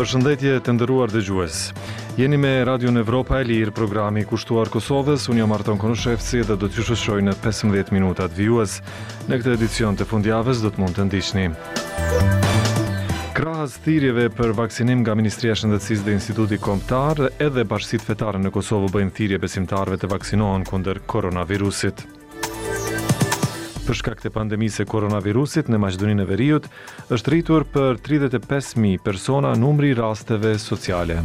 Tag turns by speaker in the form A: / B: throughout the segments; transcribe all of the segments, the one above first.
A: Përshëndetje të nderuar dëgjues. Jeni me Radion Evropa e Lirë, programi i kushtuar Kosovës. Unë jam Arton Konoshevci dhe do t'ju shoqëroj në 15 minutat vijues. Në këtë edicion të fundjavës do të mund të ndiqni. Krahas thirrjeve për vaksinim nga Ministria e Shëndetësisë dhe Instituti Kombëtar, edhe bashkësitë fetare në Kosovë bëjnë thirrje besimtarëve të vaksinohen kundër koronavirusit. Për shkak të pandemisë e koronavirusit në Maqedoninë e Veriut, është rritur për 35.000 persona numri i rasteve sociale.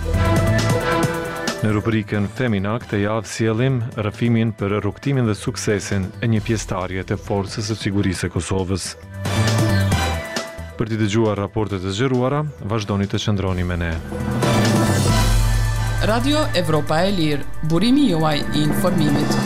A: Në rubrikën Feminak të javë sjellim rrëfimin për rrugtimin dhe suksesin e një pjesëtarje të Forcës së Sigurisë së Kosovës. Për të dëgjuar raportet e zgjeruara, vazhdoni të qëndroni me ne.
B: Radio Evropa e Lirë, burimi juaj i informimit.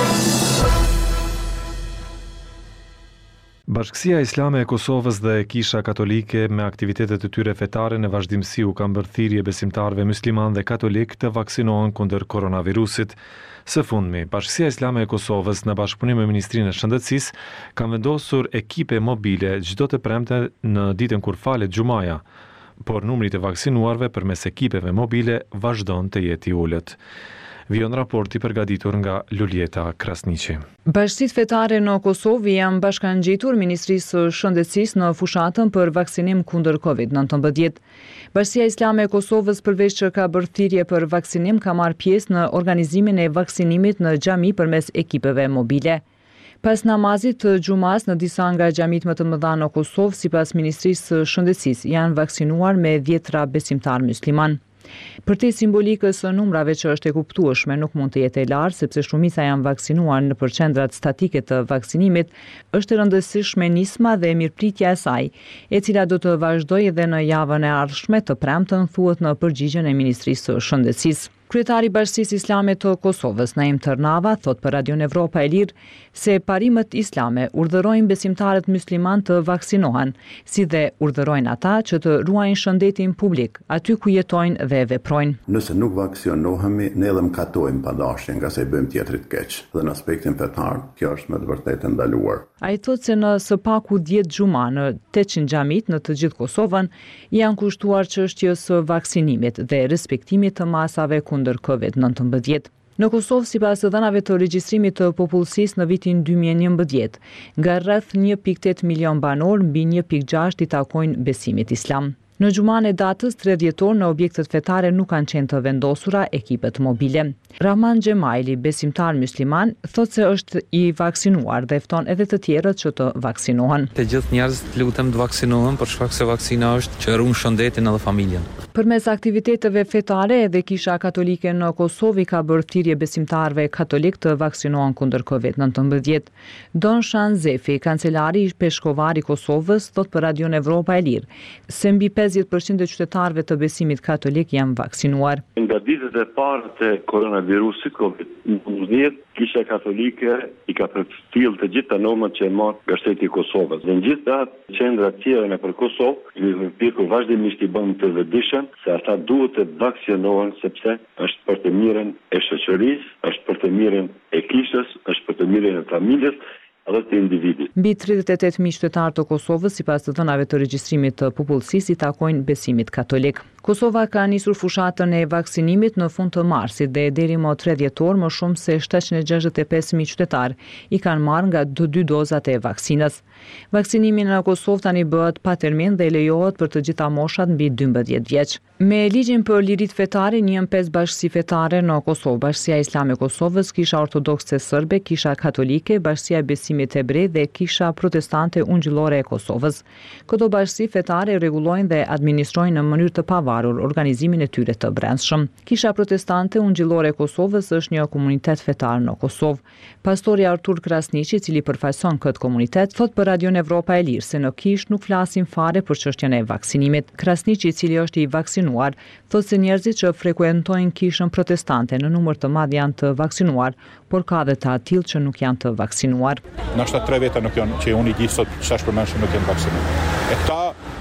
A: Bashkësia Islame e Kosovës dhe Kisha Katolike me aktivitetet e tyre fetare në vazhdimsi u kanë bërë thirrje besimtarëve musliman dhe katolik të vaksinohen kundër koronavirusit. Së fundmi, Bashkësia Islame e Kosovës në bashkëpunim me Ministrinë e Shëndetësisë kanë vendosur ekipe mobile çdo të premte në ditën kur falet xumaja, por numri të vaksinuarve përmes ekipeve mobile vazhdon të jetë i ulët. Vion raporti përgatitur nga Lulieta Krasniqi.
C: Bashkësitë fetare në Kosovë janë bashkangjitur Ministrisë së Shëndetësisë në fushatën për vaksinim kundër COVID-19. Bashkësia Islame e Kosovës përveç që ka bërë thirrje për vaksinim, ka marrë pjesë në organizimin e vaksinimit në xhami përmes ekipeve mobile. Pas namazit të xumas në disa nga xhamit më të mëdha në Kosovë, sipas Ministrisë së Shëndetësisë, janë vaksinuar me 10 besimtar musliman. Për te simbolikës së numrave që është e kuptueshme nuk mund të jetë e lartë, sepse shumica janë vaksinuar në përqendrat statike të vaksinimit, është e rëndësishme nisma dhe mirëpritja e saj, e cila do të vazhdojë edhe në javën e ardhshme të premtën, thuhet në përgjigjen e Ministrisë së Shëndetësisë. Kryetari i Bashkisë Islame të Kosovës, Naim Tërnava, thot për Radion Evropa e Lirë se parimet islame urdhërojnë besimtarët musliman të vaksinohen, si dhe urdhërojnë ata që të ruajnë shëndetin publik, aty ku jetojnë dhe veprojnë.
D: Nëse nuk vaksinohemi, ne edhe mëkatojmë padashjen nga se i bëjmë tjetrit keq. Dhe në aspektin fetar, kjo është me të vërtetë ndaluar.
C: Ai thot se në së paku 10 xhuma në 800 xhamit në të gjithë Kosovën janë kushtuar çështjes së vaksinimit dhe respektimit të masave kundër COVID-19. Në Kosovë, sipas dhënave të regjistrimit të popullsisë në vitin 2011, nga rreth 1.8 milion banor, mbi 1.6 i takojnë besimit islam. Në xhuman e datës 3 dhjetor në objektet fetare nuk kanë qenë të vendosura ekipet mobile. Rahman Xhemaili, besimtar musliman, thot se është i vaksinuar dhe fton edhe të tjerët që të vaksinohen.
E: Të gjithë njerëzit lutem të vaksinohen për shkak se vaksina është që ruan shëndetin edhe familjen.
C: Përmes aktiviteteve fetare, edhe Kisha Katolike në Kosovë ka bërë thirrje besimtarëve katolik të vaksinohen kundër COVID-19. Don Shan Zefi, kancelari i peshkovar i Kosovës, thot për Radion Evropa e Lirë se mbi 50% e qytetarëve të besimit katolik janë vaksinuar.
F: Nga ditët e parë të koronavirusit COVID-19, Kisha Katolike i ka përcjellë të gjitha normat që e marr nga shteti i Kosovës. Dhe në gjitha qendrat tjera nëpër Kosovë, i përpiqur vazhdimisht i bën të vëdijshëm se ata duhet të vaksinohen sepse është për të mirën e shoqërisë, është për të mirën e kishës, është për të mirën e familjes, edhe të individit.
C: Mbi 38.000 qytetarë të Kosovës, sipas të dhënave të regjistrimit të popullsisë, i takojnë besimit katolik. Kosova ka nisur fushatën e vaksinimit në fund të marsit dhe deri më 3 dhjetor më shumë se 765.000 qytetarë i kanë marrë nga 2 dozat e vaksinës. Vaksinimi në Kosovë tani bëhet pa termin dhe lejohet për të gjitha moshat mbi 12 vjeç. Me ligjin për lirit fetare njën 5 bashkësi fetare në Kosovë: Bashkësia Islame e Kosovës, Kisha Ortodokse Serbe, Kisha Katolike, Bashkësia e Besimit Hebre dhe Kisha Protestante Ungjillore e Kosovës. Këto bashkësi fetare rregullojnë dhe administrojnë në mënyrë të pavarur organizimin e tyre të brendshëm. Kisha Protestante Ungjillore e Kosovës është një komunitet fetar në Kosovë. Pastori Artur Krasniqi, i cili përfaqëson këtë komunitet, thot për Radion Evropa e Lirë se në Kishë nuk flasin fare për çështjen e vaksinimit. Krasniqi, i cili është i vaksinuar, thot se njerëzit që frekuentojnë Kishën protestante në numër të madh janë të vaksinuar, por ka dhe të atill që nuk janë të vaksinuar.
G: Nështë 3 veta nuk janë, që unë i di sot çfarë përmendshëm nuk janë vaksinuar. E ta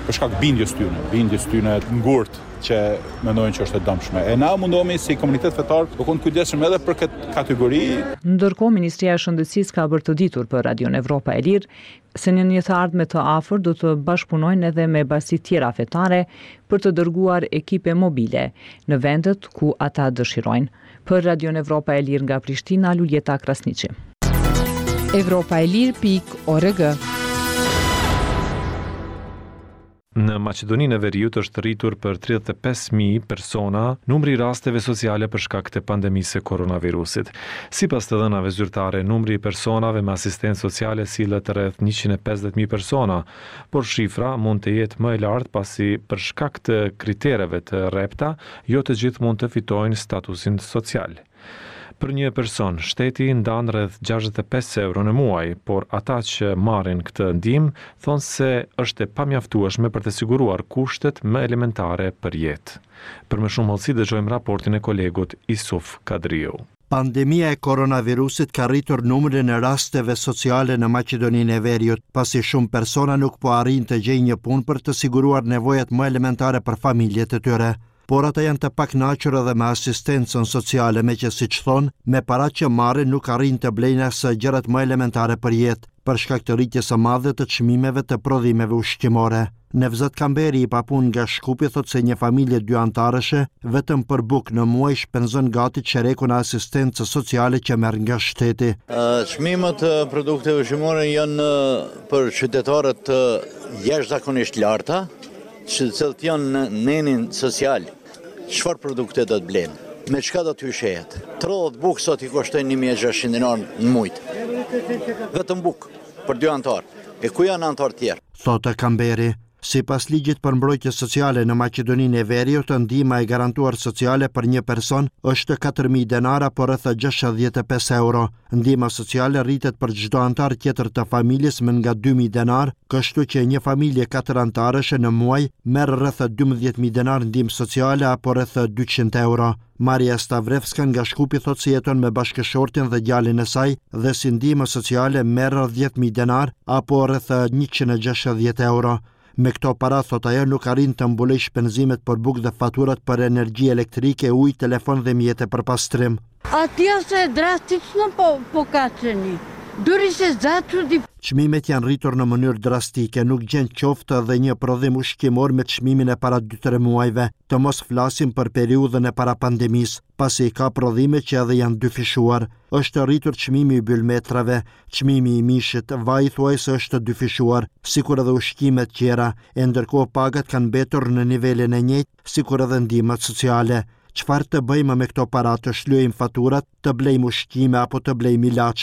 G: për shkak bindjes tyne të ngurtë që mendojnë që është e dëmshme. E na mundohemi si komunitet fetar të kujdesshëm edhe për këtë kategori.
C: Ndërkohë, Ministria e Shëndetësisë ka bërë të ditur për Radion Evropa e Lirë se në një të ardhme të afër do të bashkëpunojnë edhe me basi tjera fetare për të dërguar ekipe mobile në vendet ku ata dëshirojnë. Për Radion Evropa e Lirë nga Prishtina, Luljeta Krasniqi.
B: Evropaelir.org.
A: Në Maqedoninë e Veriut është rritur për 35.000 persona numri i rasteve sociale për shkak të pandemisë së koronavirusit. Sipas të dhënave zyrtare, numri i personave me asistencë sociale sillet rreth 150.000 persona, por shifra mund të jetë më e lartë pasi për shkak të kritereve të rrepta, jo të gjithë mund të fitojnë statusin social. Për një person, shteti ndan rreth 65 euro në muaj, por ata që marrin këtë ndihmë thonë se është e pamjaftueshme për të siguruar kushtet më elementare për jetë. Për më shumë hollësi dëgjojmë raportin e kolegut Isuf Kadriu.
H: Pandemia e koronavirusit ka rritur numrin e rasteve sociale në Maqedoninë e Veriut, pasi shumë persona nuk po arrin të gjejnë një punë për të siguruar nevojat më elementare për familjet e tyre. Por ata janë të pakënaqur edhe me asistencën sociale, me që siç thonë, me paratë që marrin nuk arrin të blejnë as gjërat më elementare për jetë, për shkak të rritjes së madhe të çmimeve të prodhimeve ushqimore. Nevzat Kamberi, i papun nga Shkupi, thot se një familje 2 antarëshe vetëm për bukë në muaj shpenzon gati çerekun e asistencës sociale që merr nga shteti.
I: Çmimet e produkteve ushqimore janë për qytetarët jashtëzakonisht larta, që të cilët janë në nenin social. Çfarë produkte do të blenë? Me çka do t'ju shehet? 30 bukë sot i kushtojnë 1.600 dinar në muaj. Vetëm bukë për 2 antar. E ku janë antar tjerë?
H: Thotë Kamberi. Sipas ligjit për mbrojtje sociale në Maqedoninë e Veriut, ndihma e garantuar sociale për një person është 4.000 denara, por rreth 65 euro. Ndihma sociale rritet për çdo antar tjetër të familjes me nga 2.000 denar, kështu që një familje 4 antarësh në muaj merr rreth 12.000 denar ndihmë sociale apo rreth 200 euro. Maria Stavrevska nga Shkupi thot se jeton me bashkëshortin dhe djalin e saj dhe si ndihmë sociale merr 10.000 denar apo rreth 160 euro. Me këto para, thot ajo, nuk arrin të mbuloj shpenzimet për bukë dhe faturat për energji elektrike, ujë, telefon dhe mjete për pastrim.
J: Atje se drastično pokačeni. Duri se začudi.
H: Çmimet janë rritur në mënyrë drastike, nuk gjen qoftë edhe një prodhim ushqimor me çmimin e para 2-3 muajve, të mos flasim për periudhën e para pandemisë, pasi ka prodhime që edhe janë dyfishuar. Është rritur çmimi i bylmetrave, çmimi i mishit, vaji thuajse është dyfishuar, sikur edhe ushqimet tjera, e ndërkohë pagat kanë mbetur në nivelin e njëjtë, sikur edhe ndihmat sociale. Çfarë të bëjmë me këto para? Të shlyejmë faturat, të blejmë ushqime apo të blejmë ilaç?